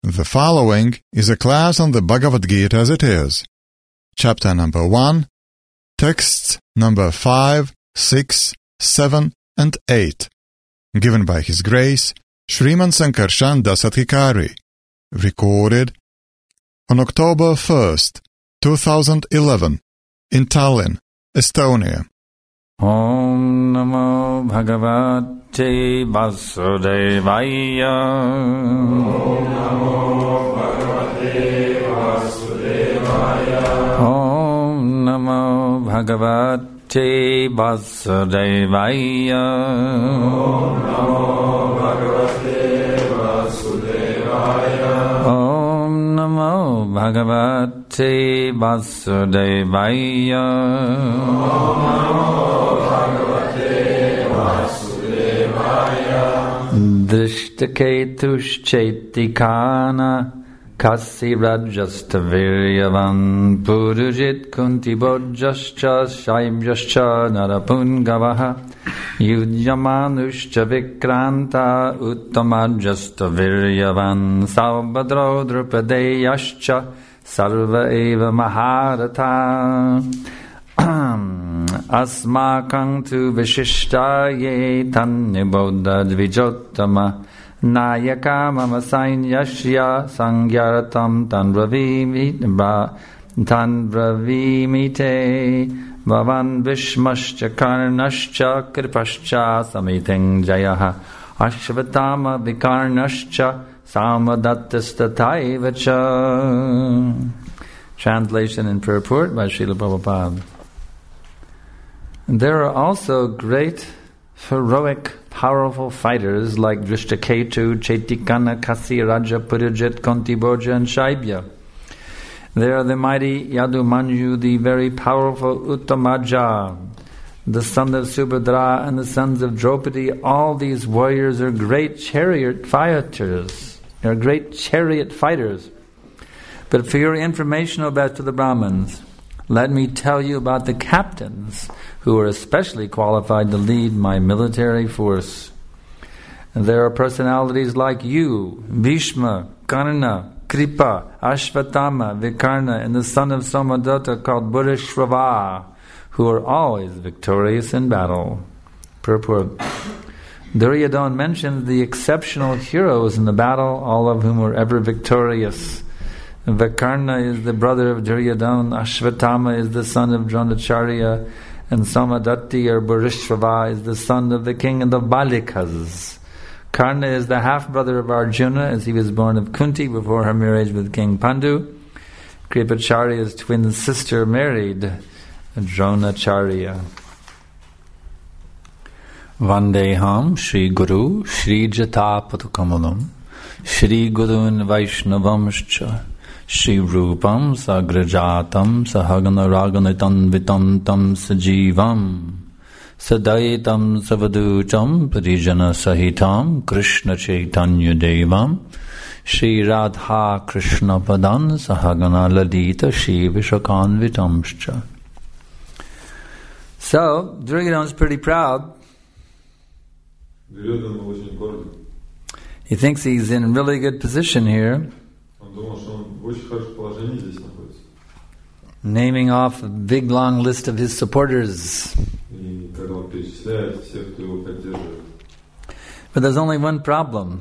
The following is a class on the Bhagavad Gita as it is. Chapter number 1, texts number 5, 6, 7, and 8. Given by His Grace, Sriman Sankarshan Dasadhikari. Recorded on October 1st, 2011, in Tallinn, Estonia. Om Namo Bhagavate Vasudevaya. Om Namo Bhagavate Vasudevaya. Om Namo Bhagavate Vasudevaya. Om Namo Bhagavate Vasudevaya. Om Namo Bhagavate Vasudevaya. Om Namo Drishtaketush Chetikana Kasirajastaviryavan Purujit Kuntibojascha Shaibjascha Narapungavaha Yudjamanushcha Vikranta Uttamajastaviryavan Saubhadro Drupadeyascha Sarva Eva Maharata Asmakang tu Vishishtaye Tannibodha Dvijottama Nayaka Mama Sainyashya Sangyaratam Tanbravimite Bhavan Vishmascha Karnascha Kripascha Samiting Jayaha Ashvatama Vikarnascha Samadattastataivacha. Translation and purport by Srila Prabhupada. There are also great, heroic, powerful fighters like Drishtaketu, Chetikana, Kasi, Raja, Purujit, Kuntiboja, and Shaibya. There are the mighty Yadumanyu, the very powerful Uttamaja, the son of Subhadra, and the sons of Draupadi. All these warriors are great chariot fighters. They are great chariot fighters. But for your information about to the Brahmins, let me tell you about the captains who are especially qualified to lead my military force. And there are personalities like you, Bhishma, Karna, Kripa, Ashvatthama, Vikarna, and the son of Somadatta called Bhurishvava, who are always victorious in battle. Purport. Duryodhana mentions the exceptional heroes in the battle, all of whom were ever victorious. Vikarna is the brother of Duryodhana, Ashvatthama is the son of Dronacharya, and Somadatti or Bhurishvava is the son of the king of the Balikas. Karna is the half-brother of Arjuna, as he was born of Kunti before her marriage with King Pandu. Kripacharya's twin sister married Dronacharya. Vandeham Shri Guru Shri Jatapatukamalam Shri Gurun Vaishnavamscha Shri Rupam Sagrajatam Sahagana Raganitam Vitam Tam Sajivam Sadaitam Savadutam Parijana Sahitam Krishna Chaitanya Devam Shri Radha Krishna Padan Sahagana Ladita Shri Vishakanvitamscha. So, Duryodhana is pretty proud. He thinks he's in a really good position here. Naming off a big long list of his supporters. But there's only one problem.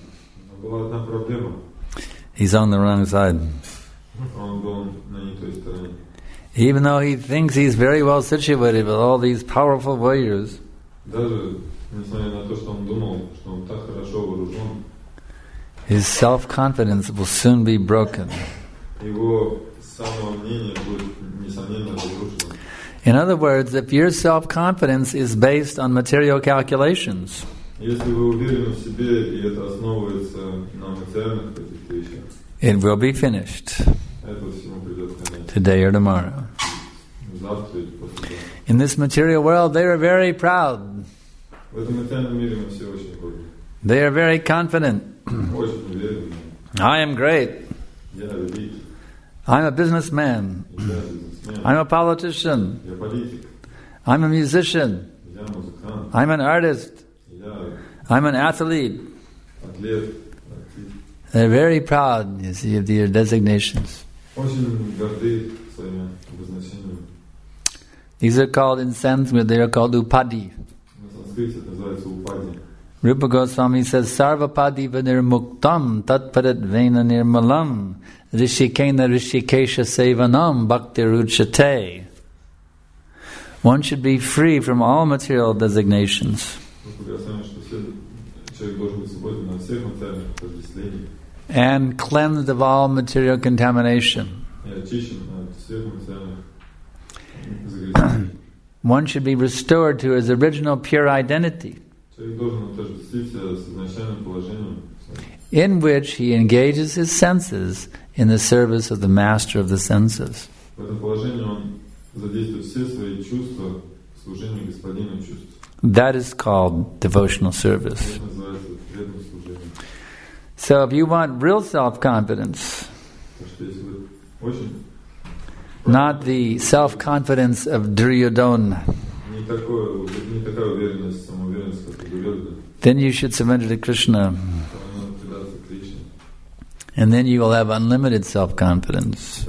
He's on the wrong side. Even though he thinks he's very well situated with all these powerful warriors, his self-confidence will soon be broken. In other words, if your self-confidence is based on material calculations, it will be finished today or tomorrow. In this material world, they are very proud. They are very confident. I am great. I'm a businessman. I'm a politician. I'm a musician. I'm an artist. I'm an athlete. They're very proud, you see, of their designations. Очень горды своими обозначениями. These are called in Sanskrit, they are called upadhi. На санскрите это называется упади. Rupa Goswami says, Sarvapadiva nirmuktam tatparat vena nirmalam rishikena rishikesha sevanam bhaktiruchate. One should be free from all material designations. And cleansed of all material contamination. One should be restored to his original pure identity, in which he engages his senses in the service of the master of the senses. That is called devotional service. So if you want real self-confidence, not the self-confidence of Duryodhana, then you should surrender to Krishna. And then you will have unlimited self-confidence.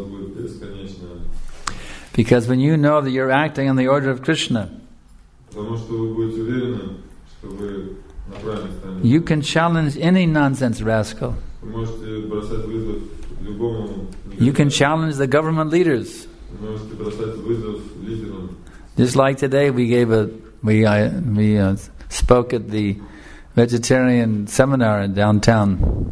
Because when you know that you're acting in the order of Krishna, you can challenge any nonsense rascal. You can challenge the government leaders. Just like today, we spoke at the vegetarian seminar in downtown.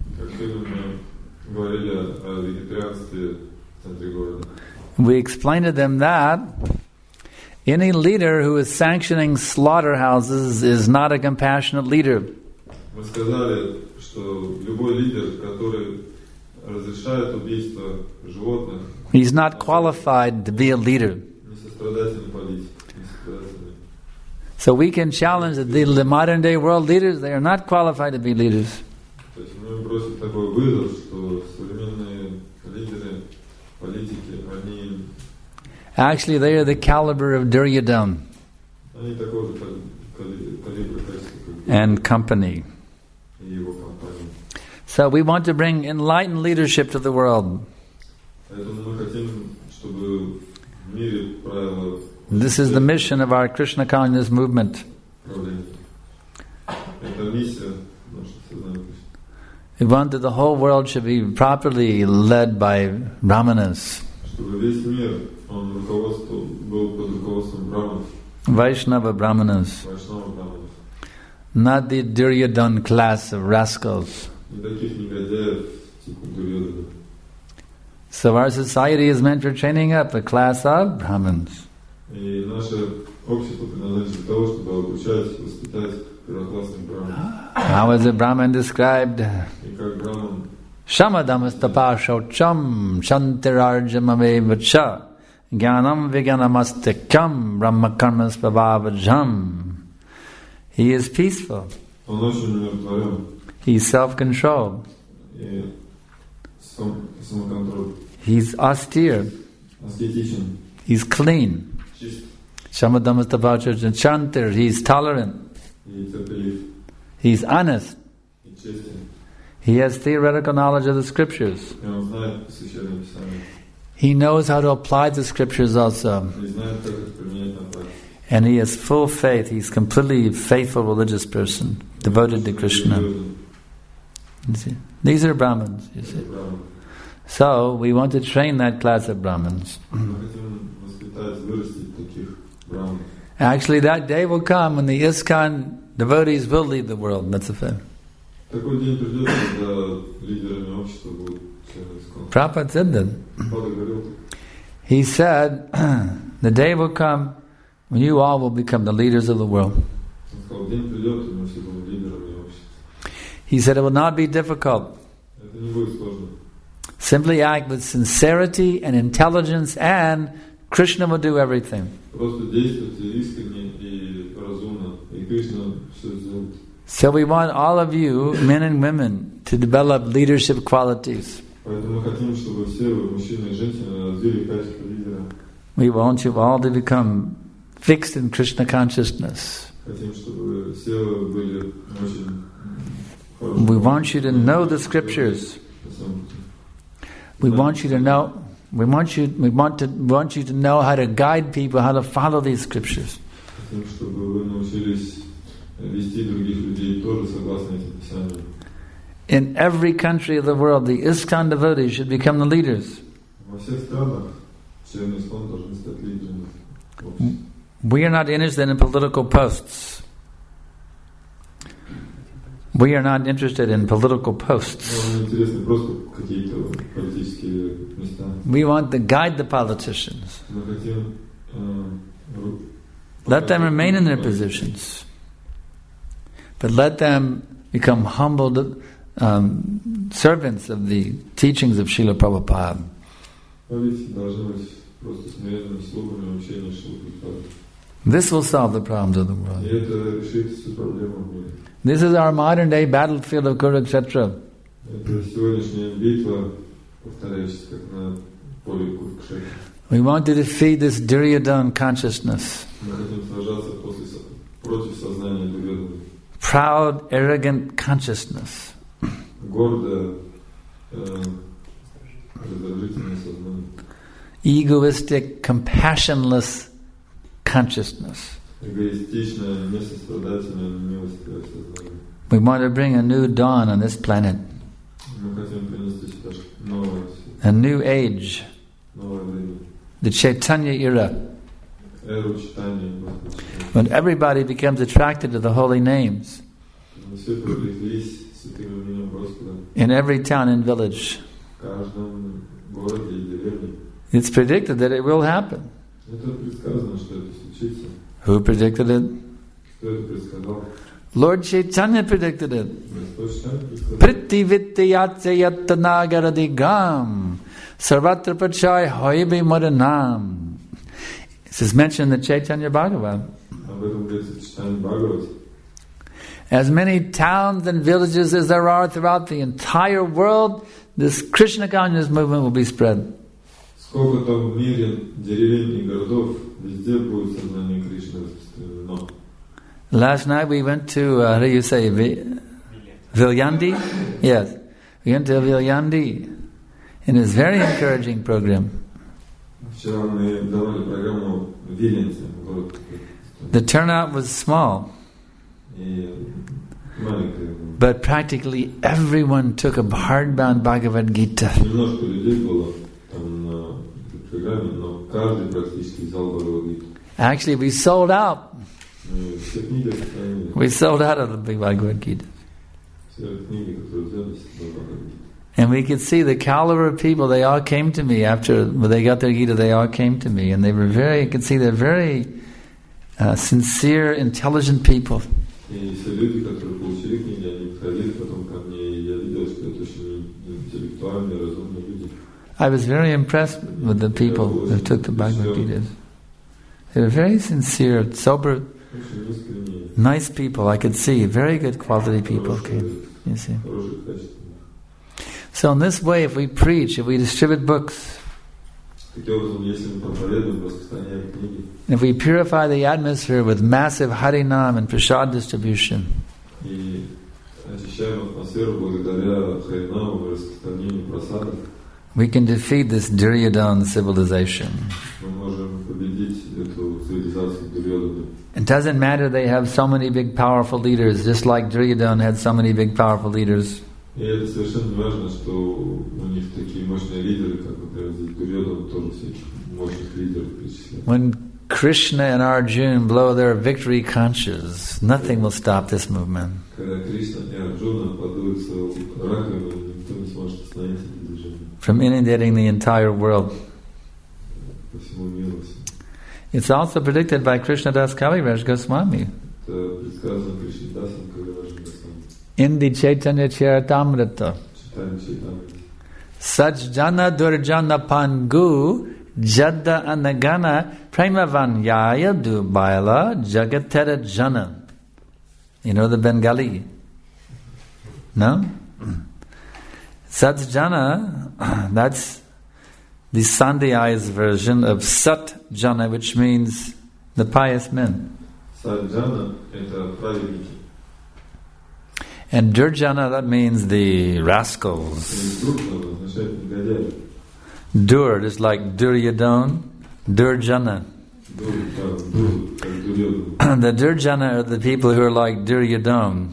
We explained to them that any leader who is sanctioning slaughterhouses is not a compassionate leader. He's not qualified to be a leader. So we can challenge the modern day world leaders. They are not qualified to be leaders. Actually, they are the caliber of Duryodhana and company. So we want to bring enlightened leadership to the world. This is the mission of our Krishna consciousness movement. We want that the whole world should be properly led by Brahmanas. Vaishnava Brahmanas. Not the Duryodhana class of rascals. So our society is meant for training up a class of Brahmins. How is a Brahman described? Shamadamastapa shaucham shantirarjamavevaccha jnanam viganamastikam brahmakarmas pavavajam. He is peaceful. He is self-controlled. He's austere. He's clean. Shamadamastapa chantir. He's tolerant. He's honest. He has theoretical knowledge of the scriptures. He knows how to apply the scriptures also. And he has full faith. He's completely faithful religious person, devoted to Krishna. You see? These are Brahmins, you see. So we want to train that class of Brahmins. Actually, that day will come when the ISKCON devotees will lead the world. That's a fact. Prabhupada said that. He said, the day will come when you all will become the leaders of the world. He said it will not be difficult. Simply act with sincerity and intelligence, and Krishna will do everything. So we want all of you, men and women, to develop leadership qualities. We want you all to become fixed in Krishna consciousness. We want you to know the scriptures. We want you to know. We want you to know how to guide people, how to follow these scriptures. In every country of the world, the ISKCON devotees should become the leaders. We are not interested in political posts. We are not interested in political posts. We want to guide the politicians. Let them remain in their positions, but let them become humbled servants of the teachings of Srila Prabhupada. This will solve the problems of the world. This is our modern day battlefield of Kurukshetra. We want to defeat this Duryodhana consciousness. Proud, arrogant consciousness. Egoistic, compassionless consciousness. We want to bring a new dawn on this planet. A new age. The Chaitanya era. When everybody becomes attracted to the holy names. In every town and village. It's predicted that it will happen. Who predicted it? Lord Chaitanya predicted it. Priti vittiyatse yattanagaradigram sarvatra prachai hoibe maranam. This is mentioned in the Chaitanya Bhagavat. As many towns and villages as there are throughout the entire world, this Krishna consciousness movement will be spread. Last night we went to, how do you say, Viljandi? Yes, we went to Viljandi. And it's a very encouraging program. The turnout was small. But practically everyone took a hardbound Bhagavad Gita. Actually, we sold out. We sold out of the big Bhagavad Gita. And we could see the caliber of people. They all came to me after they got their Gita. They all came to me, and they were you could see they're very sincere, intelligent people. I was very impressed with the people who took the Bhagavad Gita. They were very sincere, sober, nice people. I could see very good quality people came. You see. So in this way, if we preach, if we distribute books, if we purify the atmosphere with massive Harinam and Prasad distribution, we can defeat this Duryodhana civilization. It doesn't matter they have so many big powerful leaders, just like Duryodhana had so many big powerful leaders. When Krishna and Arjuna blow their victory conches, nothing will stop this movement. From inundating the entire world. It's also predicted by Krishnadas Kaviraj Goswami in the Chaitanya Charitamrita. Sajjana durjana pangu jadda anagana premavanyaya dubaila jagatera jana. You know the Bengali? No? Sajjana, that's the Sandhyay's version of Sat Jana, which means the pious men. And Durjana, that means the rascals. Инструкция означает негодяй. Dur is like Duryodhana, Durjana. The Durjana are the people who are like Duryodhana.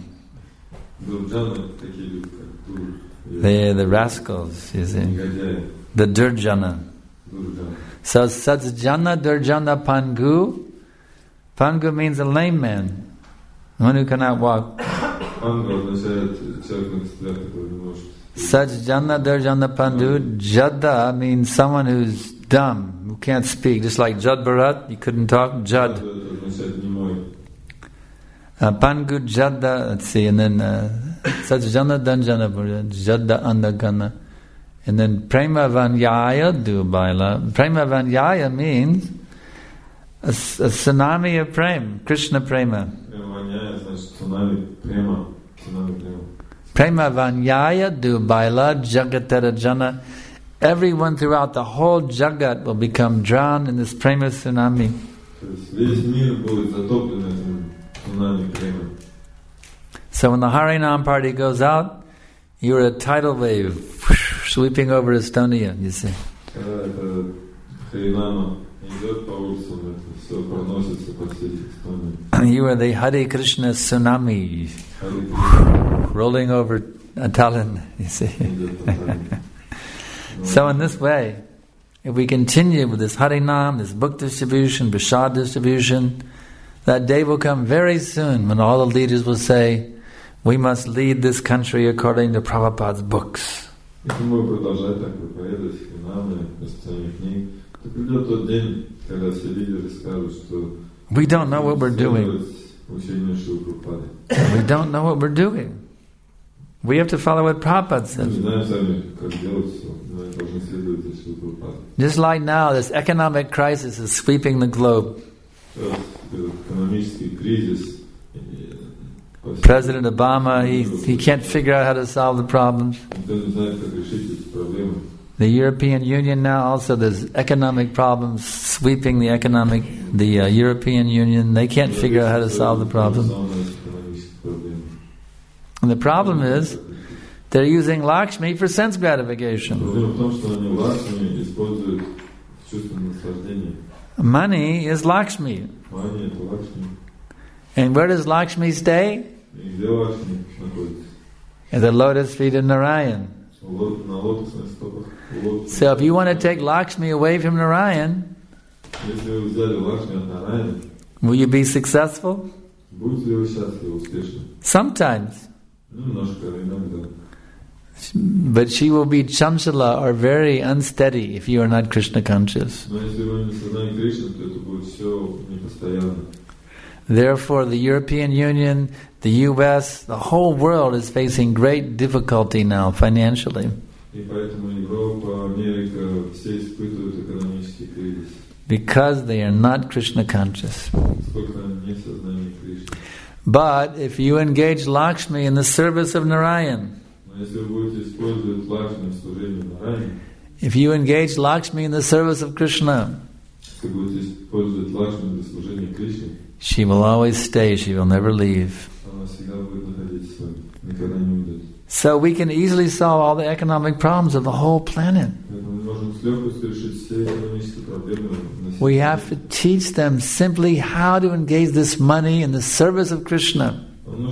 They're the rascals, you see. The Durjana. So Satsjana Durjana Pangu. Pangu means a lame man, one who cannot walk. Satsjana Durjana Pandu. Jada means someone who's dumb, who can't speak. Just like Jad Bharat, he couldn't talk. Jad. Pangu Jada, let's see, and then Satsjana Danjana Jada Andagana. And then Prema Vanyaya Dubaila. Prema Vanyaya means a tsunami of prem, Krishna Prema. Prema Vanyaya Dubaila Jagatara Jana. Everyone throughout the whole Jagat will become drowned in this Prema tsunami. So when the Harinam party goes out, you're a tidal wave sweeping over Estonia, you see. You are the Hare Krishna tsunami rolling over Tallinn, you see. So in this way, if we continue with this Harinam, this book distribution, Prasad distribution, that day will come very soon when all the leaders will say, we must lead this country according to Prabhupada's books. We don't know what we're doing. We don't know what we're doing. We have to follow what Prabhupada says. Just like now, this economic crisis is sweeping the globe. President Obama, he can't figure out how to solve the problems. The European Union now also, there's economic problems sweeping the European Union. They can't figure out how to solve the problem. And the problem is, they're using Lakshmi for sense gratification. Money is Lakshmi. And where does Lakshmi stay? At the lotus feet of Narayan. So if you want to take Lakshmi away from Narayan, will you be successful? Sometimes. But she will be chanchala, or very unsteady, if you are not Krishna conscious. Therefore, the European Union, the US, the whole world is facing great difficulty now financially. Because they are not Krishna conscious. But if you engage Lakshmi in the service of Narayan, if you engage Lakshmi in the service of Krishna, she will always stay, she will never leave. So we can easily solve all the economic problems of the whole planet. We have to teach them simply how to engage this money in the service of Krishna.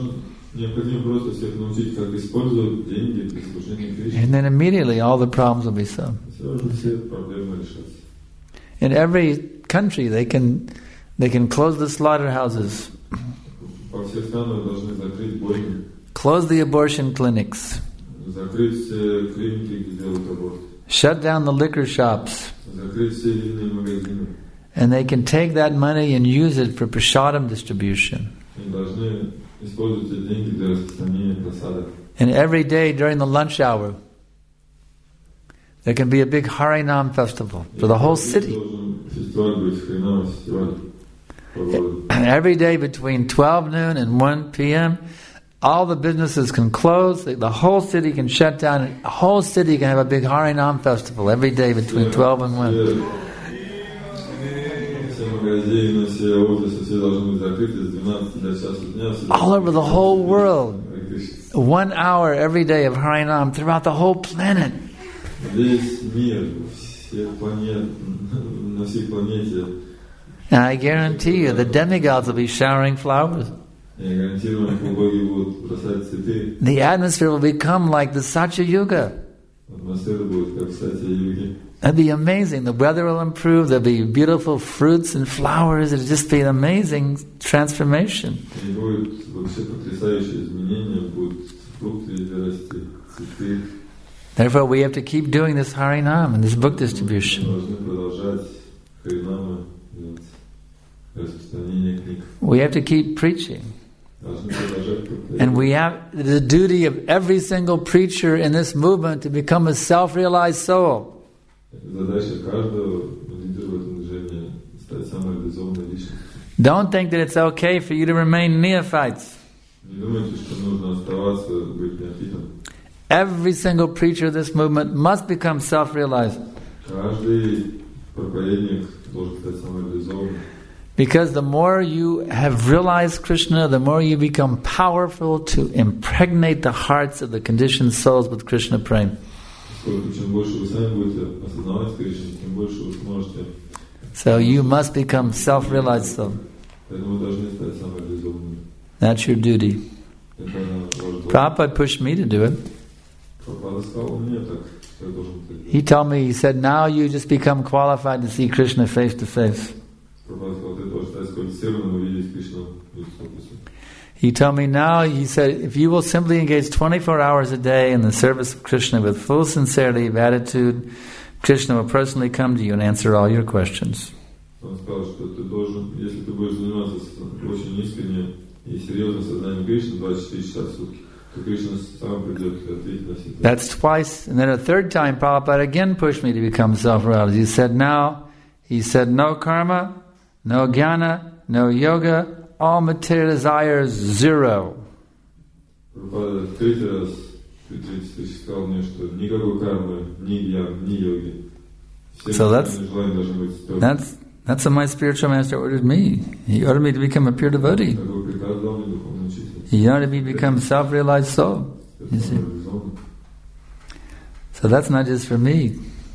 And then immediately all the problems will be solved. In every country they can close the slaughterhouses, close the abortion clinics, shut down the liquor shops, and they can take that money and use it for prasadam distribution. And every day during the lunch hour, there can be a big Harinam festival for the whole city. Every day between 12 noon and 1 p.m., all the businesses can close, the whole city can shut down, and the whole city can have a big Harinam festival every day between 12 and 1. All over the whole world. 1 hour every day of Harinam throughout the whole planet. Весь мир, на всей планете. And I guarantee you, the demigods will be showering flowers. Я гарантирую, боги будут бросать цветы. The atmosphere will become like the Satya Yuga. Атмосфера будет как в Сатья-юге. That'd be amazing. The weather will improve. There'll be beautiful fruits and flowers. It'll just be an amazing transformation. И будет вообще потрясающее изменение, будут фрукты расти, цветы. Therefore, we have to keep doing this Harinam and this book distribution. Мы должны продолжать Харинама, распространение книг. We have to keep preaching. Должны продолжать проповедовать. And we have the duty of every single preacher in this movement to become a self-realized soul. Задача каждого лидера в этом движении стать самореализованной личностью. Don't think that it's okay for you to remain neophytes. Не думайте, что нужно оставаться, быть неофитом. Every single preacher of this movement must become self-realized. Каждый проповедник должен стать самореализованным. Because the more you have realized Krishna, the more you become powerful to impregnate the hearts of the conditioned souls with Krishna prema. Чем больше вы сами будете осознавать Кришну, тем больше вы сможете. So you must become self-realized soul. Поэтому вы должны стать самореализованными. That's your duty. Это ваш долг. Prabhupada pushed me to do it. Прабхупада сказал мне так, что я должен это делать. He told me, he said, now you just become qualified to see Krishna face to face. Прабхупада сказал, ты должен стать сквалифицированным увидеть Кришну лицом к лицу. He told me now, he said, if you will simply engage 24 hours a day in the service of Krishna with full sincerity of attitude, Krishna will personally come to you and answer all your questions. Он сказал, что ты должен, если ты будешь заниматься очень искренне и серьезно сознанием Кришны 24 часа в сутки, то Кришна сам придет и ответит на все. That's twice, and then a third time Prabhupada again pushed me to become self-realized. He said, no karma, no jnana, no yoga, all material desires, zero. Прабхупада в третий раз, в 30 тысяч сказал мне, что никакой кармы, ни гьян, ни йоги. Все желания должны быть строгими. That's what my spiritual master ordered me. He ordered me to become a pure devotee. Такой приказ дал мне духовный учитель. He ordered me to become a self-realized soul. You see? So that's not just for me.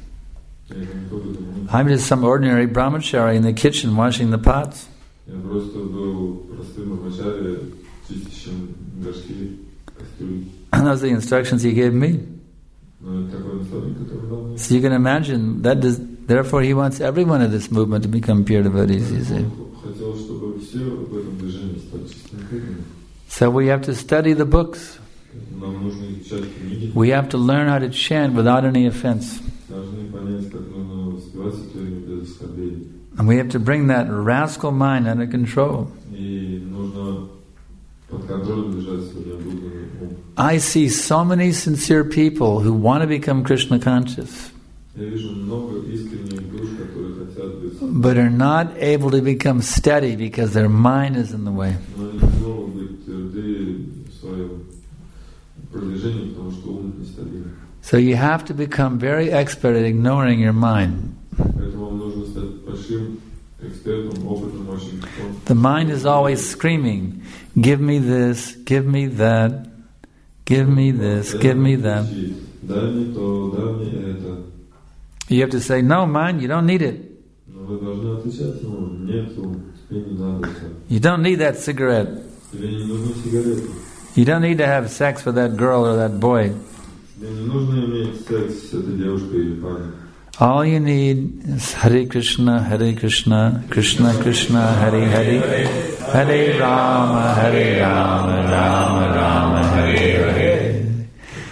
I'm just some ordinary brahmachari in the kitchen washing the pots. Я просто был простым брахмачари, чистящим горшки, кастрюли. And those are the instructions he gave me. Но такой наставник, который дал мне. So you can imagine that. Therefore, he wants everyone in this movement to become pure devotees. You see. Хотел, чтобы все в этом движении стали чистыми преданными. So we have to study the books. Нам нужно изучать книги. We have to learn how to chant without any offense. Должны понять, как нужно воспевать святое без оскорблений. And we have to bring that rascal mind under control. И нужно под контролем держать свой необузданный ум. I see so many sincere people who want to become Krishna conscious, Я вижу много искренних душ, которые хотят быть, but are not able to become steady because their mind is in the way. но они не могут быть тверды в своем продвижении, потому что ум нестабильный. So you have to become very expert at ignoring your mind. Поэтому вам нужно стать большим экспертом, опытным очень. The mind is always screaming, give me this, give me that, give me this, give me that. Дай мне то, дай мне это. You have to say, no, mind, you don't need it. Но вы должны отвечать ему, нет, тебе не надо это. You don't need that cigarette. Тебе не нужны сигареты. You don't need to have sex with that girl or that boy. Тебе не нужно иметь секс с этой девушкой или парнем. All you need is Hare Krishna, Krishna Krishna, Hare Hare, Hare Rama, Rama Rama, Hare Hare.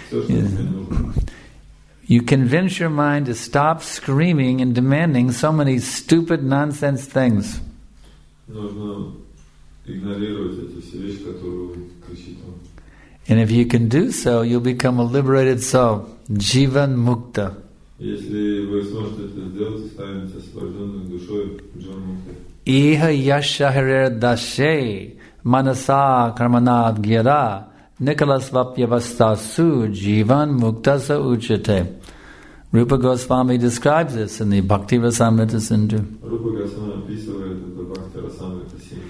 You convince your mind to stop screaming and demanding so many stupid nonsense things. Нужно игнорировать эти все вещи, которые вы кричите. And if you can do so, you'll become a liberated soul, Jivan Mukta. Если вы сможете это сделать, станете освобожденной душой, Джон-муктой. Iha yasha harer dashe manasa karmanad gira Nicholas Vapyavastasu Jivan Muktasa Uchate. Rupa Goswami describes this in the Bhakti Rasamrita Sindhu. Rupa Goswami описывает это в Бхакти Расамрита Синду.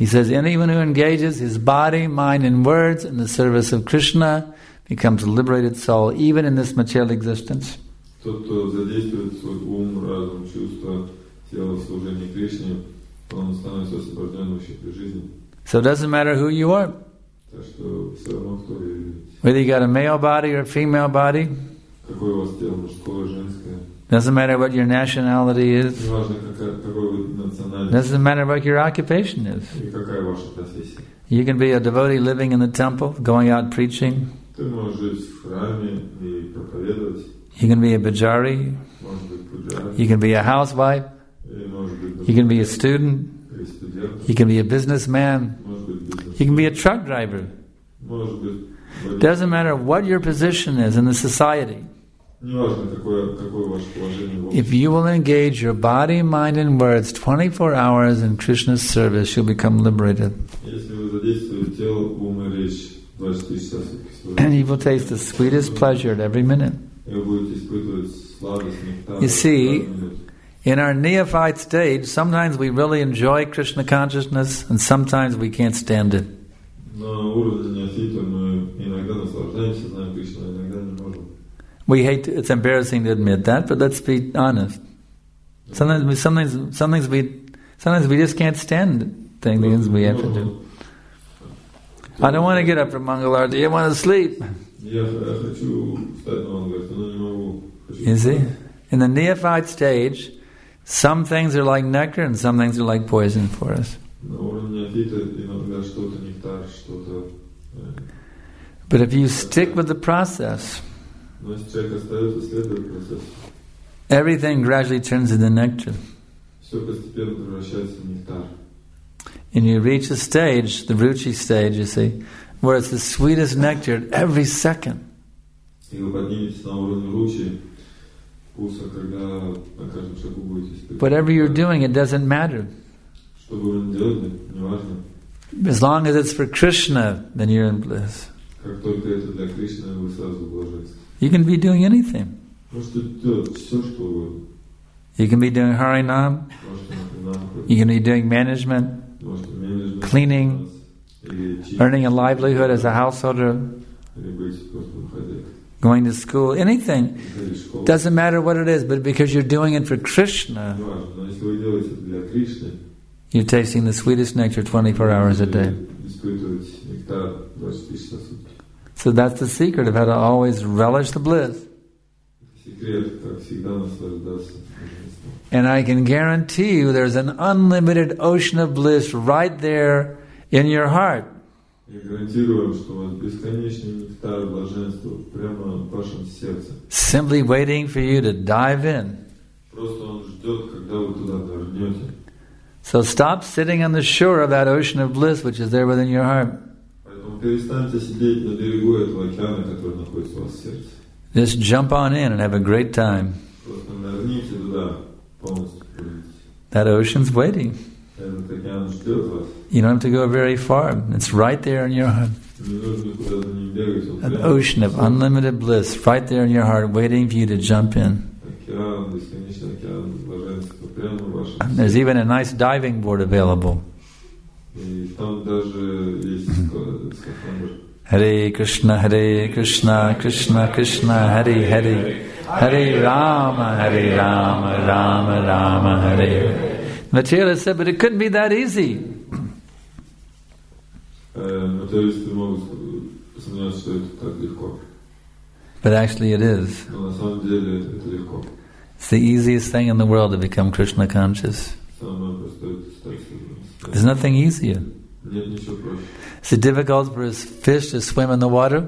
He says, anyone who engages his body, mind, and words in the service of Krishna becomes a liberated soul, even in this material existence. Тот, кто задействует свой ум, разум, чувства, тело в служении Кришне, он становится освобожденным еще при жизни. So it doesn't matter who you are. Так что все равно, кто вы являетесь. Whether you got a male body or a female body, Какое у вас тело, мужское, женское. doesn't matter what your nationality is. Не важно, какой вы национальность. Doesn't matter what your occupation is. И какая ваша профессия. You can be a devotee living in the temple, going out preaching. Ты можешь жить в храме и проповедовать. You can be a bajari. Может быть, пуджари. You can be a housewife. Или может быть, You can be a student. или студент. You can be a businessman. Может быть, бизнес. You can be a truck driver. Может быть, Doesn't matter what your position is in the society. не важно, какое ваше положение в обществе. If you will engage your body, mind, and words 24 hours in Krishna's service, you'll become liberated. Если вы задействуете тело, ум и речь 24 часа в сутки, And you will taste the sweetest pleasure at every minute. и вы будете испытывать сладость, нектар. You see, in our neophyte stage, sometimes we really enjoy Krishna consciousness and sometimes we can't stand it. На уровне неофита мы иногда наслаждаемся знанием Кришны, а иногда не можем. We hate to, it's embarrassing to admit that, but let's be honest. Sometimes we just can't stand things we have to do. I don't want to get up from Mangalarti, I want to sleep. Я хочу встать на Мангаларти, но не могу. You see? In the neophyte stage, some things are like nectar and some things are like poison for us. На уровне неофита иногда что-то нектар, что-то... But if you stick with the process, Но если человек остается, следует процессу, everything gradually turns into nectar. все постепенно превращается в нектар. And you reach a stage, the Ruchi stage, you see, where it's the sweetest nectar at every second. И вы подниметесь на уровень ручи, вкуса, когда на каждом шагу будете испытывать. Whatever you're doing, it doesn't matter. Что бы вы ни делали, не важно. As long as it's for Krishna, then you're in bliss. Как только это для Кришны, вы сразу в блаженстве. You can be doing anything. Можете делать все, что угодно. You can be doing Harinam, Можете, например, you can be doing management, можете менеджмент, cleaning, или чистить, earning a livelihood as a householder, или быть просто хозяйкой. going to school, anything. Ходить в школу. Doesn't matter what it is, but because you're doing it for Krishna, Не важно, но если вы делаете это для Кришны, you're tasting the sweetest nectar 24 hours a day. испытывать нектар 24 часа в сутки. So that's the secret of how to always relish the bliss. Секрет, как всегда, наслаждаться блаженством. And I can guarantee you there's an unlimited ocean of bliss right there in your heart. Я гарантирую вам, что у вас бесконечный нектар блаженства прямо в вашем сердце. Simply waiting for you to dive in. Просто он ждет, когда вы туда нырнете. So stop sitting on the shore of that ocean of bliss which is there within your heart. Поэтому перестаньте сидеть на берегу этого океана, который находится у вас в сердце. Just jump on in and have a great time. Просто нырните туда, полностью прыгните. That ocean's waiting. Этот океан ждет вас. You don't have to go very far. It's right there in your heart. Не нужно куда-то не бегать. Он An прямо ocean of unlimited bliss right there in your heart waiting for you to jump in. океан, бесконечный океан блаженства прямо в вашем And there's even a nice diving board available. И там даже есть скафандр. Hare Krishna, Krishna Krishna, Hare Hare, Hare Rama, Rama Rama, Hare. Materialist said, but it couldn't be that easy. Материалисты могут сомневаться, что это так легко. But actually it is. Но на самом деле это легко. It's the easiest thing in the world to become Krishna conscious. Самое простое это стать свободным. There's nothing easier. Нет ничего проще. Is it difficult for a fish to swim in the water?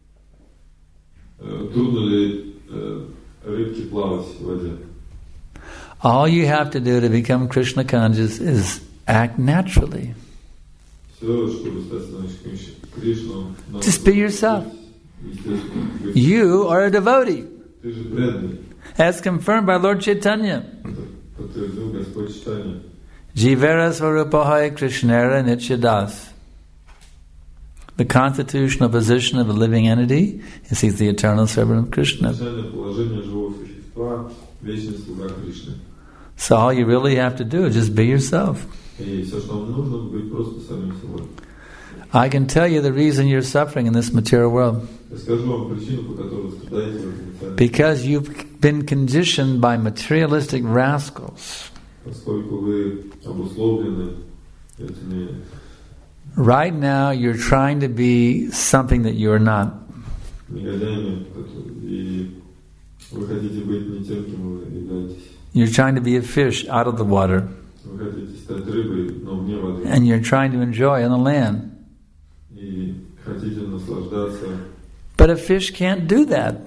Трудно ли рыбке плавать в воде? All you have to do to become Krishna conscious is act naturally. Все, чтобы стать Кришну, Just be yourself. естественно. You are a devotee, Ты же преданный. as confirmed by Lord Chaitanya. Подтвердил Господь Читания. Jivera Svarupahaya Krishnera Nityadas. The constitutional position of a living entity is he's the eternal servant of Krishna. Изначальное положение живого существа – вечный слуга Кришны. So all you really have to do is just be yourself. И все, что вам нужно, быть просто самим собой. I can tell you the reason you're suffering in this material world. Я скажу вам причину, по которой вы страдаете в этом материальном. Because you've been conditioned by materialistic rascals. Поскольку вы обусловлены этими. Right now you're trying to be something that you're not. Негодяями, и вы хотите быть не тем, кем вы являетесь. You're trying to be a fish out of the water. Вы хотите стать рыбой, но вне воды. And you're trying to enjoy on the land. И хотите наслаждаться. But a fish can't do that.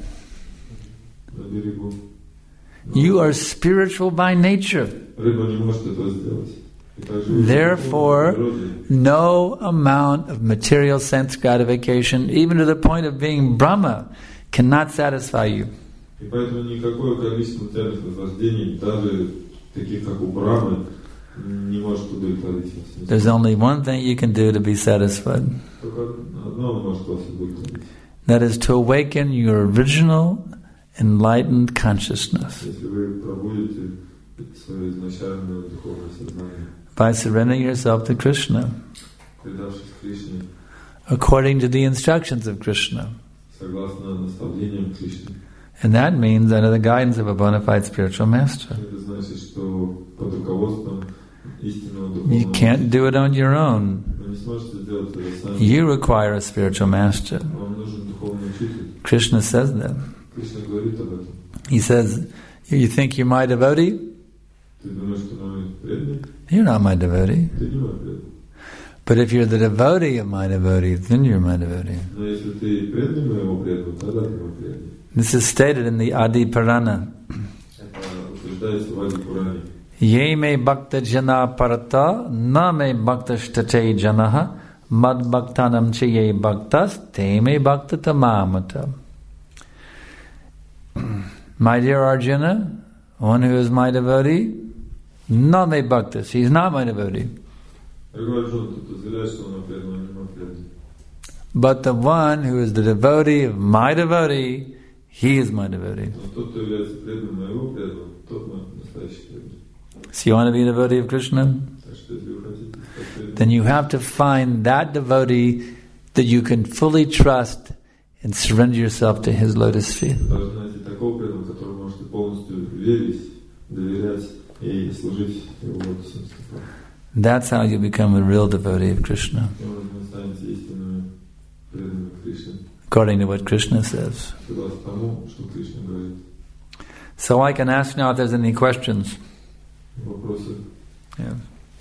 На берегу. You are spiritual by nature. Рыба не может этого сделать. Therefore, no amount of material sense gratification, even to the point of being Brahma, cannot satisfy you. И поэтому никакое количество материальных наслаждений, даже таких как у Брамы, не может удовлетворить вас. There's only one thing you can do to be satisfied. Только одно может вас удовлетворить. That is to awaken your original enlightened consciousness. Если вы пробудите свое изначальное духовное сознание. By surrendering yourself to Krishna. Предавшись Кришне. According to the instructions of Krishna. Согласно наставлениям Кришны. And that means under the guidance of a bona fide spiritual master. Это значит, что под руководством истинного духовного. You can't do it on your own. Вы не сможете сделать это сами. You require a spiritual master. Вам нужен духовный учитель. Krishna says that. Кришна говорит об этом. He says, you think you're my devotee? Ты думаешь, что мой преданный? You're not my devotee. Ты не мой преданный. But if you're the devotee of my devotee, then you're my devotee. Но если ты преданный моему преданному, тогда ты мой преданный. This is stated in the Adi Purana. Это утверждается в Ади Пуране. Ye me bhakta jana parata, na me bhakta shtate janaha, mad bhaktanam chaye bhaktas, te me bhakta tamamata. My dear Arjuna, one who is my devotee, na me bhaktas, he is not my devotee. But the one who is the devotee of my devotee, he is my devotee. So you want to be a devotee of Krishna? Then you have to find that devotee that you can fully trust and surrender yourself to his lotus feet. That's how you become a real devotee of Krishna. According to what Krishna says. So I can ask now if there's any questions. Yeah.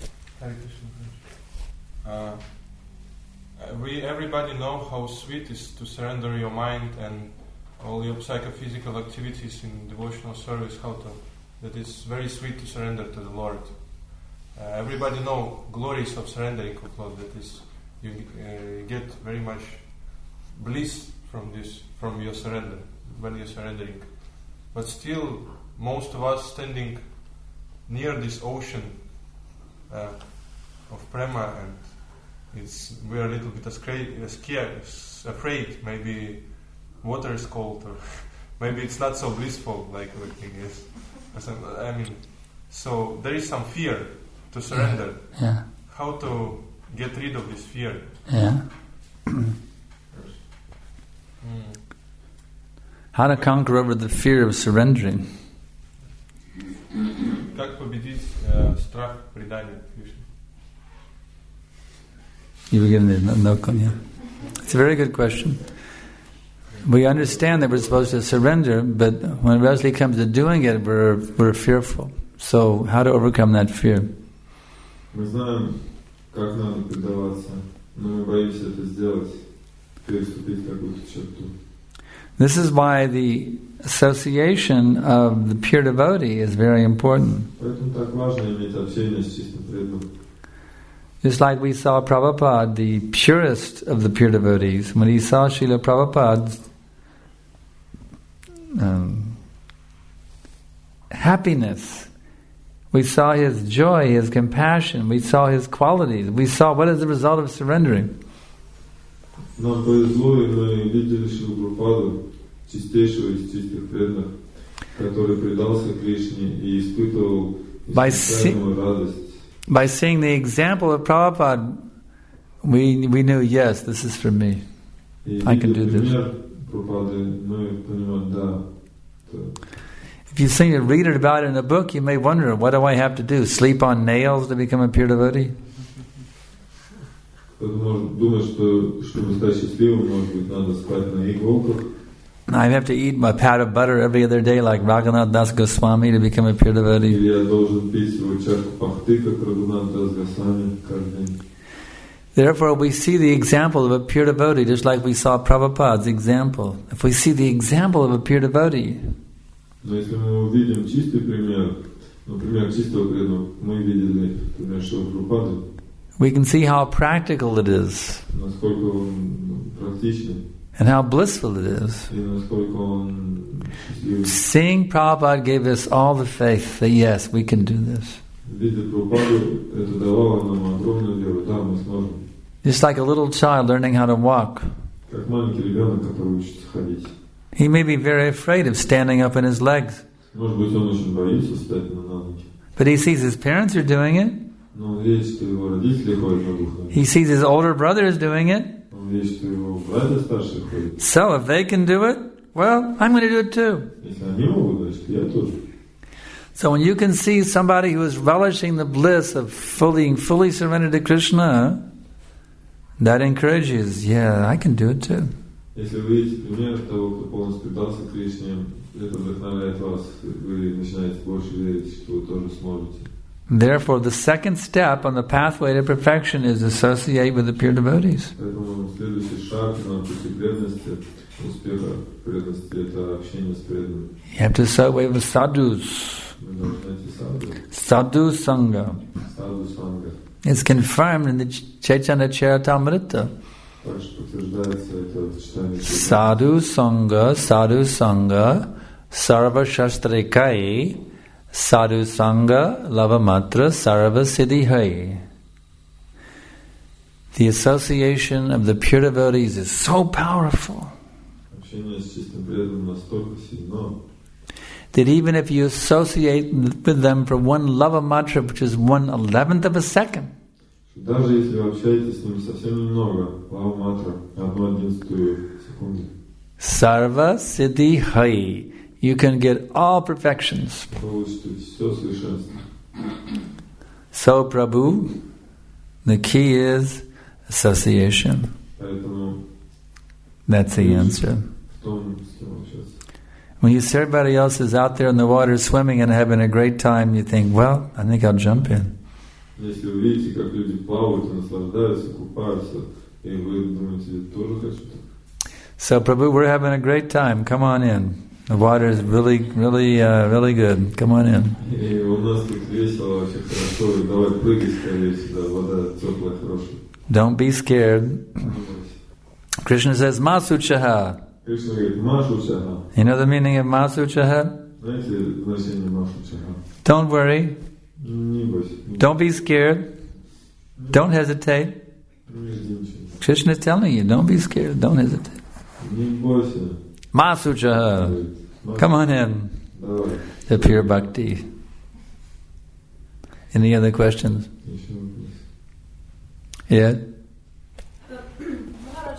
Everybody know how sweet it is to surrender your mind and all your psychophysical activities in devotional service. That is very sweet to surrender to the Lord. Everybody know glories of surrendering of Lord. That is, you get very much bliss from your surrender when you're surrendering. But still, most of us standing near this ocean of prema, and we are a little bit afraid. Maybe water is cold, or maybe it's not so blissful like everything is. So there is some fear to surrender. Yeah. How to get rid of this fear? Yeah. How to conquer over the fear of surrendering? Как победить страх предания Кришне? You were given the no. Yeah. It's a very good question. We understand that we're supposed to surrender, but when it actually comes to doing it, we're fearful. So, how to overcome that fear? Мы знаем, как надо предаваться, но мы боимся это сделать, переступить какую-то черту. This is why the association of the pure devotee is very important. Поэтому так важно иметь общение с чистым преданным. Just like we saw Prabhupada, the purest of the pure devotees, when he saw Srila Prabhupada's happiness, we saw his joy, his compassion, we saw his qualities, we saw what is the result of surrendering. Нам повезло, и мы видели Шрилу Прабхупаду, чистейшего из чистых преданных, который предался Кришне и испытывал By seeing the example of Prabhupada, we knew, yes, this is for me. I can do this. If you see it, read it about it in a book, you may wonder, what do I have to do? Sleep on nails to become a pure devotee? I have to eat my pat of butter every other day like Raghunath Das Goswami to become a pure devotee. Therefore, we see the example of a pure devotee just like we saw Prabhupada's example. If we see the example of a pure devotee, we can see how practical it is and how blissful it is. Seeing Prabhupada gave us all the faith that yes, we can do this. Just like a little child learning how to walk. He may be very afraid of standing up on his legs. But he sees his parents are doing it. He sees his older brothers doing it. So if they can do it, well, I'm going to do it too. So when you can see somebody who is relishing the bliss of fully surrendered to Krishna, that encourages, yeah, I can do it too. Если вы видите пример того, кто полностью предался Кришне, это вдохновляет вас, вы начинаете больше верить, что вы тоже сможете. Therefore, the second step on the pathway to perfection is associate with the pure devotees. Поэтому следующий шаг на пути преданности, успеха преданности, это общение с преданными. You have to associate with sadhus. Вы должны найти саду. Sadhu Sangha. Саду санга. It's confirmed in the Chaitanya Charitamrita. Sadhu Sangha, Sarva Shastrikai, Sadhu Sangha, Lavamatra, Sarva Siddhihai. The association of the pure devotees is so powerful that even if you associate with them for one lavamatra, which is 1/11th of a second, даже если вы общаетесь с ними совсем немного, лава-матра, 1/11 секунды, Sarva Siddhi Hai, you can get all perfections. получите все совершенство. So, Prabhu, the key is association. Поэтому that's the answer. в том, с кем общаться. When you see everybody else is out there in the water swimming and having a great time, you think, well, I think I'll jump in. Если вы видите, как люди плавают и наслаждаются, купаются, и вы думаете, я тоже хочу так. So, Prabhu, we're having a great time. Come on in. The water is really good. Come on in. И у нас тут весело, очень хорошо. И давай прыгай скорее сюда, вода теплая, хорошая. Don't be scared. Krishna says, Masuchaha. Кришна говорит, Машучаха. You know the meaning of Masuchaha? Знаете значение Машучаха? Don't worry. Не бойся. Don't be scared. Don't hesitate. Не жди ничего. Krishna is telling you, don't be scared. Don't hesitate. Не бойся. Masuchaha. Come on in. Давай. The pure bhakti. Any other questions? Еще вопрос. Yeah? Maharaj,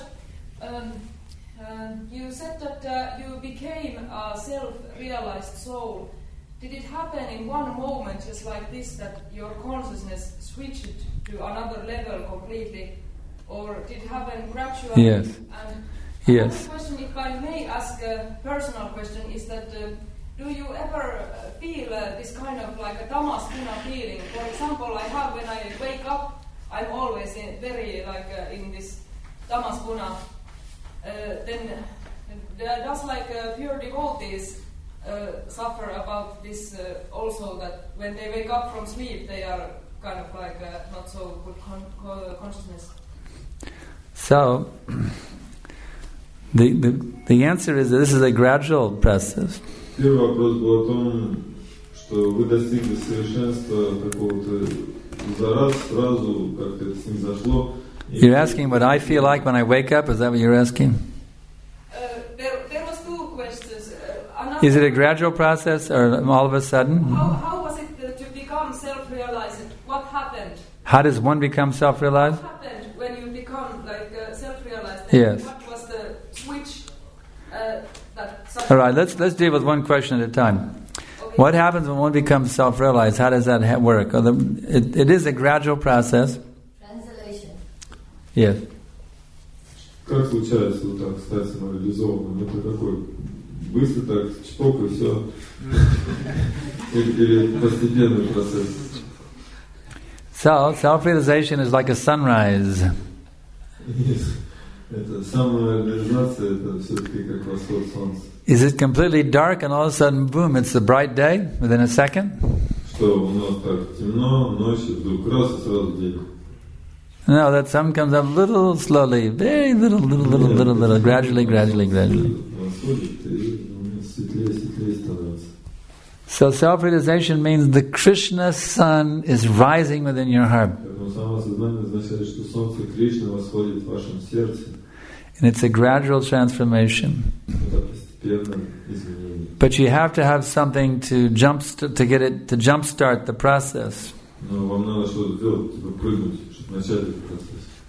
you said that you became a self-realized soul. Did it happen in one moment, just like this, that your consciousness switched to another level completely? Or did it happen gradually? Yes. And Yes. another question, if I may ask a personal question, is that do you ever feel this kind of like a Tamas-guna feeling? For example, I have when I wake up, I'm always very in this Tamas-guna. Then does like pure devotees suffer about this also, that when they wake up from sleep they are kind of like not so good consciousness? So, the answer is that this is a gradual process. Первый вопрос был о том, что вы достигли совершенства какого-то за раз, сразу, как-то это снизошло. You're asking what I feel like when I wake up? Is that what you're asking? There was two questions. Is it a gradual process or all of a sudden? How was it to become How does one become self-realized? What happened when you become like self-realized? Yes. What was the switch that... All right, let's deal with one question at a time. Okay. What happens when one becomes self-realized? How does that work? It is a gradual process. Translation. Yes. Как случается вот так стать самореализованным? Это такой быстро так чпок и все? Или постепенный процесс? So, self-realization is like a sunrise. Yes. Это самореализация, это все-таки как восход солнца. Is it completely dark and all of a sudden, boom, it's the bright day within a second? Что у нас так темно, ночью, вдруг раз и сразу день. No, that sun comes up little slowly, very little, gradually. Восходит и светлее становится. So self-realization means the Krishna sun is rising within your heart. Поэтому самоосознание означает, что солнце Кришны восходит в вашем сердце. And it's a gradual transformation. Это постепенное изменение. But you have to have something to jumpstart the process. Но вам надо что-то сделать, типа прыгнуть, чтобы начать этот процесс.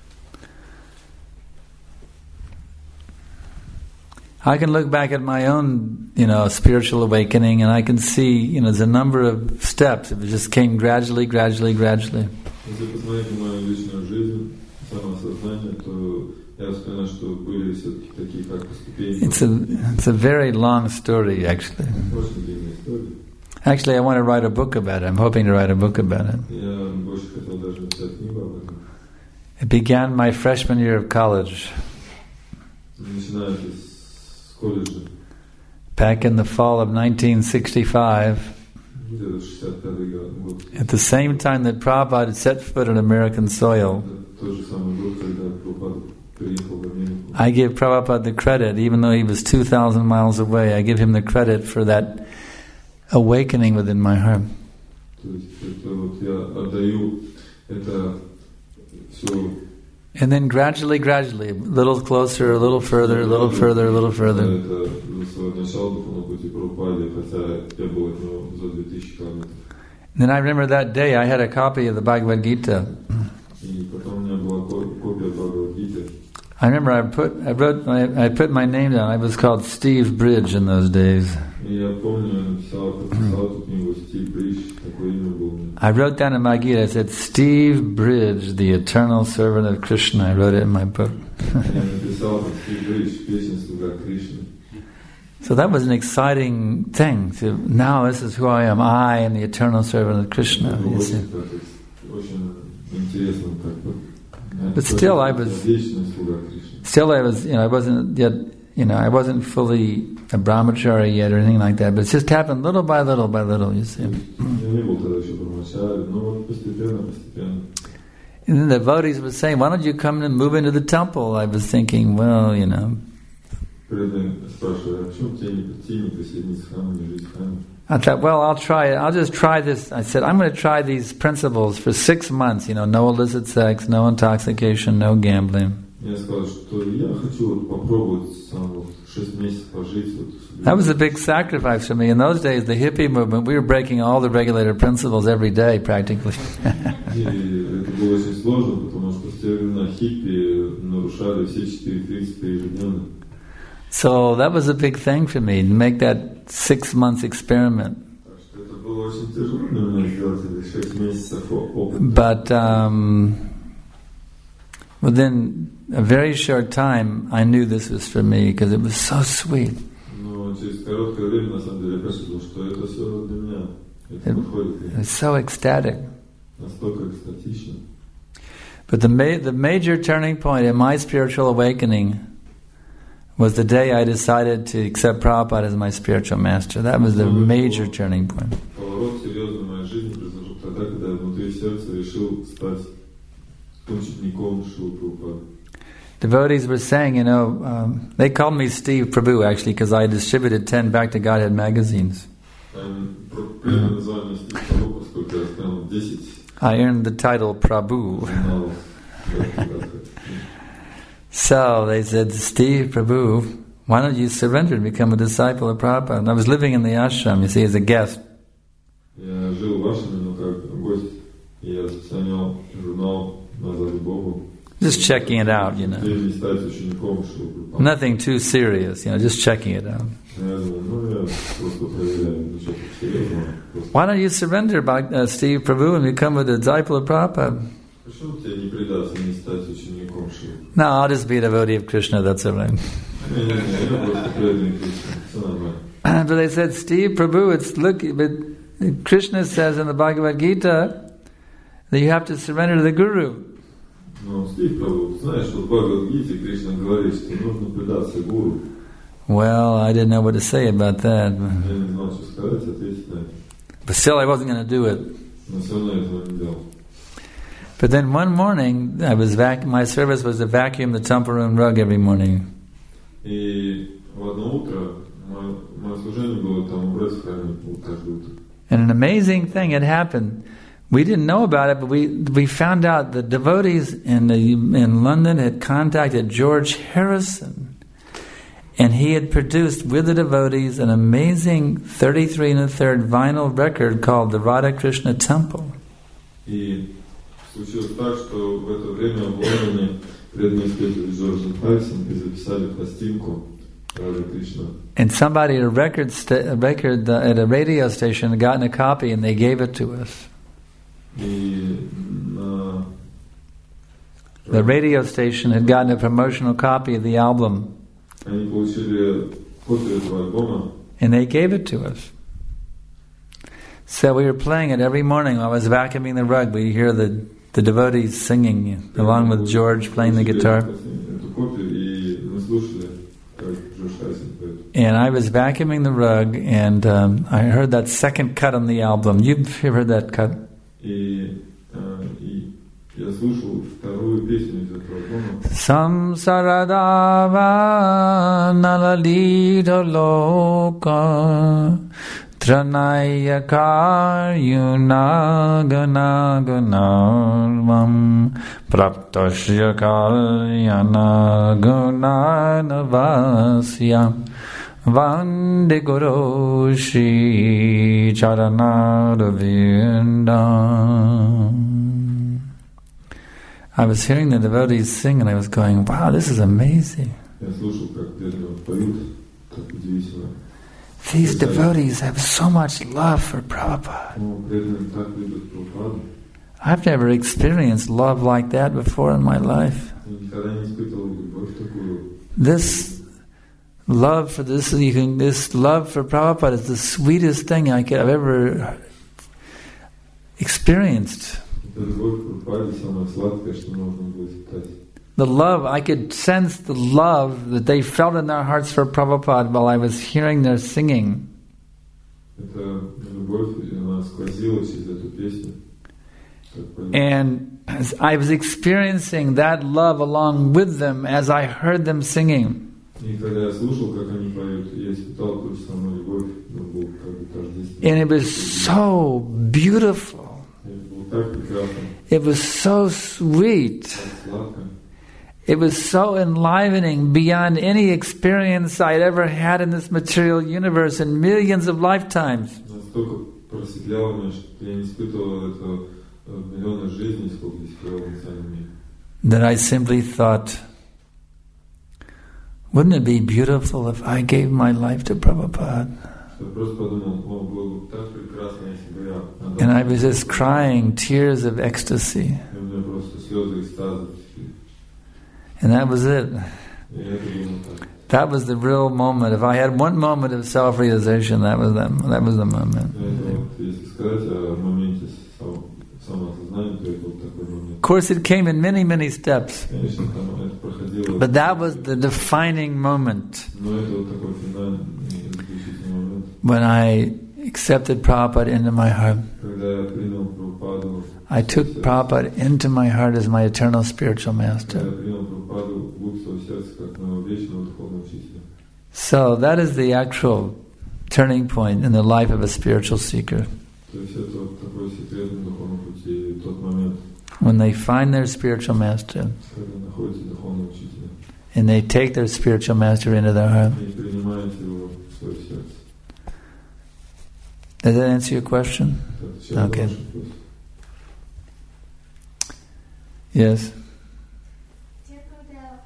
I can look back at my own, spiritual awakening, and I can see, there's a number of steps. It just came gradually. Если посмотреть на мою личную жизнь, самоосознание, то я вспоминаю, что были все-таки такие как ступени. It's a very long story, actually. Очень длинная история. Actually, I want to write a book about it. I'm hoping to write a book about it. Я больше хотел даже написать книгу об этом. It began my freshman year of college. Начиная с колледжа. Back in the fall of 1965, Где-то 65-й год. at the same time that Prabhupada had set foot on American soil, Тот же самый год, когда Прабхупада приехал в Америку. I give Prabhupada the credit, even though he was 2,000 miles away, I give him the credit for that awakening within my heart. То есть это вот я отдаю это все. And then gradually, a little closer, a little further. Это свое начало духовного пути Прабхупады, хотя я был от него за 2000 километров. And then I remember that day I had a copy of the Bhagavad Gita. И потом у меня была копия Бхагавад-гиты. I remember I put my name down. I was called Steve Bridge in those days. И я помню, я подписал эту книгу Стив Бридж, такое имя было у меня. I wrote down in my Gita, I said, Steve Bridge, the eternal servant of Krishna. I wrote it in my book. Я написал Стив Бридж, песня «Слуга Кришны». So that was an exciting thing. Now this is who I am. I am the eternal servant of Krishna. You see. Очень интересно, как бы. But still I was, I wasn't yet, I wasn't fully a brahmachari yet or anything like that, but it just happened little by little, you see. And then the devotees were saying, why don't you come and move into the temple? I was thinking, well, I thought, well, I'll try it. I'll just try this. I said, I'm going to try these principles for 6 months. No illicit sex, no intoxication, no gambling. That was a big sacrifice for me. In those days, the hippie movement, we were breaking all the regulated principles every day, practically. So that was a big thing for me, to make that 6 months experiment. But within a very short time, I knew this was for me, because it was so sweet. It was so ecstatic. But the major turning point in my spiritual awakening was the day I decided to accept Prabhupada as my spiritual master. That was the major turning point. Devotees were saying, they called me Steve Prabhu actually, because I distributed 10 Back to Godhead magazines. I earned the title Prabhu. So they said, Steve Prabhu, why don't you surrender and become a disciple of Prabhupada? And I was living in the ashram, you see, as a guest. И я снял журнал «Назад к Богу». Just checking it out, you know. Не стать учеником Шрилы Прабхупады. Nothing too serious, you know, just checking it out. Я думал, я просто проверяю, ничего серьезного. Why don't you surrender, Steve Prabhu, and become a disciple of Prabhupada? Почему тебе не предаться, не стать учеником Шрилы? No, I'll just be a devotee of Krishna, that's all right. Не, я просто преданный Кришне, все нормально. But they said, Steve Prabhu, but Krishna says in the Bhagavad Gita that you have to surrender to the Guru. Ну, Стив Прабху, знаешь, вот в Бхагавад-гите Кришна говорит, что нужно предаться гуру. Well, I didn't know what to say about that. Я не знал, что сказать, ответить на это. But still, I wasn't going to do it. Но все равно я этого не делал. But then one morning, my service was to vacuum the temple room rug every morning. И в одно утро мое служение было там убрать в храме каждое утро. And an amazing thing had happened. We didn't know about it, but we found out the devotees in London had contacted George Harrison, and he had produced with the devotees an amazing 33 1/3 vinyl record called the Radha Krishna Temple. И случилось так, что в это время в Лондоне преданные встретились с Джорджем Харрисом и записали пластинку Радha Кришна. And somebody at at a radio station had gotten a copy, and they gave it to us. The radio station had gotten a promotional copy of the album, and they gave it to us. So we were playing it every morning while I was vacuuming the rug. We hear the devotees singing along with George playing the guitar. And I was vacuuming the rug, and I heard that second cut on the album. You've heard that cut? Samsaradava nalalita loka tranaya karyuna gana ganarvam praptasya kalyana gunanavasyam Vande Guru Shri Charanaravinda. I was hearing the devotees sing and I was going, wow, this is amazing. These devotees have so much love for Prabhupada. I've never experienced love like that before in my life. This love for this love for Prabhupada is the sweetest thing I've ever experienced. The love, I could sense the love that they felt in their hearts for Prabhupada while I was hearing their singing. And I was experiencing that love along with them as I heard them singing. And it was so beautiful. It was so sweet. It was so enlivening beyond any experience I'd ever had in this material universe in millions of lifetimes. That I simply thought, wouldn't it be beautiful if I gave my life to Prabhupada? And I was just crying tears of ecstasy. And that was it. That was the real moment. If I had one moment of self-realization, that was the moment. Of course, it came in many, many steps. But that was the defining moment when I accepted Prabhupada into my heart. I took Prabhupada into my heart as my eternal spiritual master. So that is the actual turning point in the life of a spiritual seeker. When they find their spiritual master and they take their spiritual master into their heart. Does that answer your question? Okay. Yes. Dear Gurudev,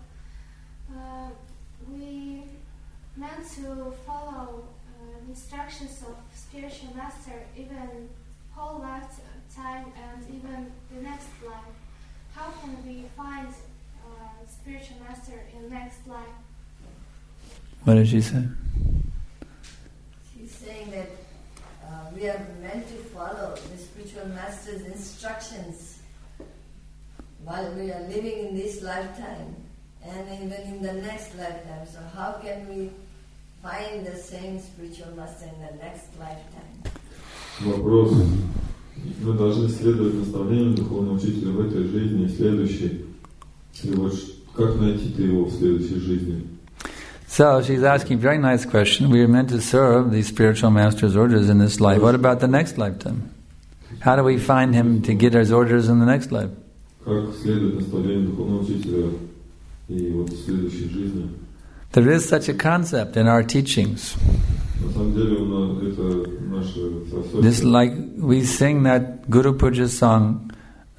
we meant to follow instructions of spiritual master even whole lifetime and even the next life. How can we find spiritual master in next life? What did she say? She's saying that we are meant to follow the spiritual master's instructions while we are living in this lifetime and even in the next lifetime. So how can we find the same spiritual master in the next lifetime? Вопрос. Мы должны следовать наставлениям духовного учителя в этой жизни и следующей. И вот как найти-то его в следующей жизни? So she's asking a very nice question. We are meant to serve the spiritual master's orders in this life. What about the next lifetime? How do we find him to get his orders in the next life? Как следовать наставлениям духовного учителя и вот в следующей жизни? There is such a concept in our teachings. На самом деле это наша философия. Just like we sing that Guru Puja song,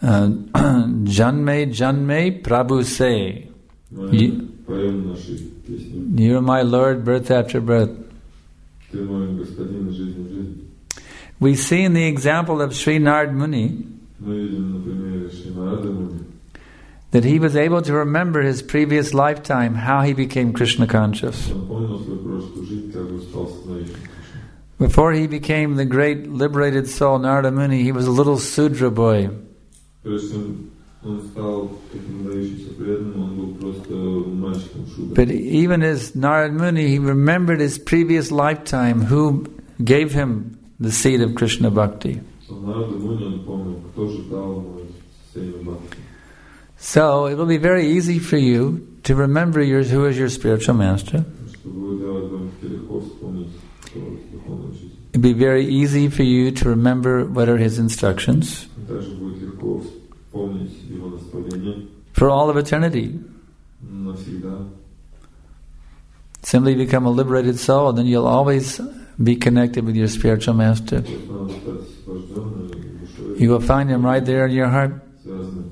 Janme Janme Prabhu Se. Поем наши песни. You are my Lord, birth after birth. Ты мой господин из жизни в жизни. We see in the example of Sri Narad Muni Мы видим, например, Шри Нарада Муни, that he was able to remember his previous lifetime, how he became Krishna conscious. он помнил свою прошлую жизнь, как бы стал становиться Кришной. Before he became the great liberated soul Narada Muni, he was a little Sudra boy. Прежде чем он стал таким дающимся преданным, он был просто мальчиком Шудра. But even as Narad Muni, he remembered his previous lifetime, who gave him the seed of Krishna Bhakti. Нарада Муни, он помнил, кто же дал ему семя Бхакти. So it will be very easy for you to remember who is your spiritual master. Чтобы делать вам легко вспомнить, кто духовный учитель. It will be very easy for you to remember what are his instructions Также будет легко вспомнить его наставления for all of eternity. навсегда. Simply become a liberated soul, and then you'll always be connected with your spiritual master. То есть надо стать освобожденным душой, You will find him right there in your heart. связанным.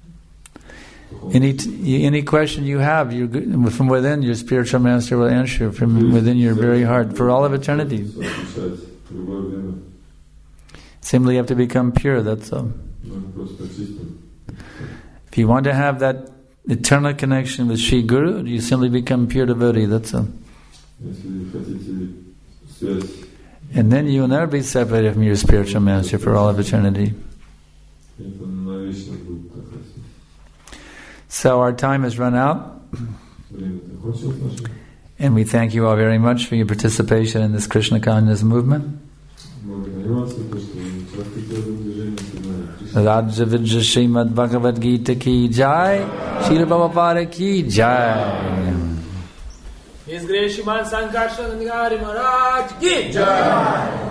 Any question you have, from within, your spiritual master will answer from within your very heart for all of eternity. Отвечать в любое время. Simply have to become pure, that's all. Нужно просто очистить. If you want to have that eternal connection with Sri Guru, you simply become pure devotee, that's all. Если хотите связь, And then you will never be separated from your spiritual master for all of eternity. это навечно будет так. So our time has run out, Время закончилось наше. and we thank you all very much for your participation in this Krishna consciousness movement. Благодарю вас за то, что вы участвуете в этом движении сознания. Raja Vidya Srimad Bhagavad Gita ki jai, Srila Prabhupada ki jai. His Grace Shriman Sankarshan Nigari Maharaj ki jai.